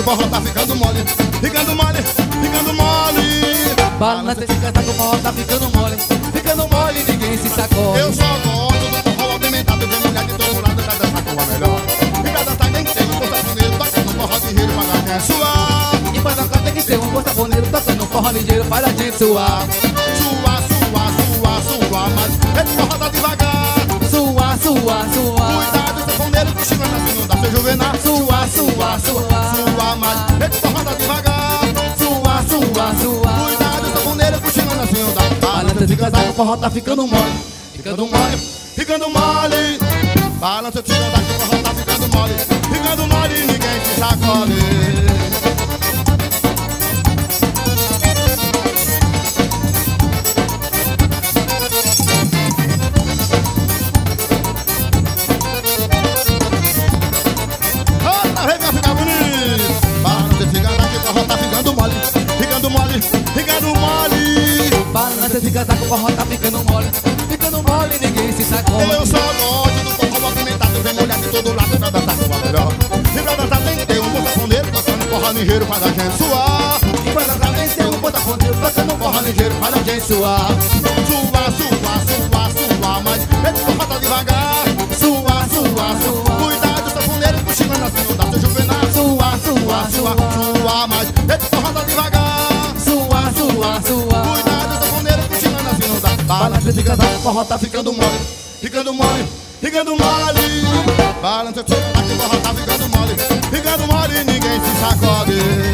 que o forró tá ficando mole. Ficando mole, ficando mole. Balança esse casaco, o forró tá ficando mole. Ficando mole, ninguém se sacode. Eu só gosto do forró apimentado. Vem mulher de todo lado pra dançar com a melhor. E pra dançar tem que ter um forró ligeiro, tocando forró ligeiro pra dar quem suar. E pra dançar tem que ter um gostafoneiro tocando forró ligeiro para a gente suar. Suar, suar, suar, suar, mas esse forró tá devagar. Suar, suar, suar. Cuidado, sanfoneiro, que chega assim, não dá seu juvenal. Suar, suar, suar. Suar, mas esse forró tá devagar. Suar, suar, suar. Cuidado, sanfoneiro, que chega assim, não dá. Balança esse casaco, o forró tá ficando mole. Ficando mole, ficando mole. Balança, tira daqui, o forró tá ficando mole. Ficando mole, ninguém se sacode. Balança esse casaco, o forró tá ficando mole. Ficando mole, ninguém se sacode. Eu só gosto do forró movimentado. Vem mulher de todo lado pra dançar com a melhor. E pra dançar tem que ter um botafoneiro tocando forró ligeiro pra dar gente suar. E pra dançar tem que ter um botafoneiro tocando forró ligeiro para a gente suar. Suar, suar, suar, suar, mas esse forró tá devagar. Suar, suar, suar. Cuidado, sanfoneiro, cochilando assim, não dá seu juvenal. Suar, suar, Suar, suar. suar, mas esse forró tá devagar. Suar, suar, suar. Cuidado, sanfoneiro, cochilando assim, não dá. Balança esse casaco, o forró tá ficando mole. Ficando mole, ficando mole. Balança, tira daqui, o forró tá ficando mole. Ficando mole, ninguém se sacode.